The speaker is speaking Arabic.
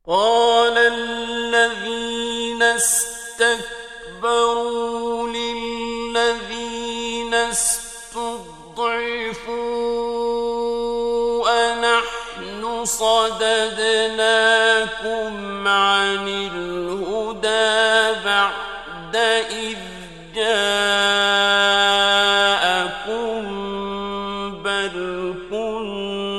قال الذين استكبروا للذين استضعفوا أنحن صددناكم عن الهدى بعد إذ جاءكم بل كنتم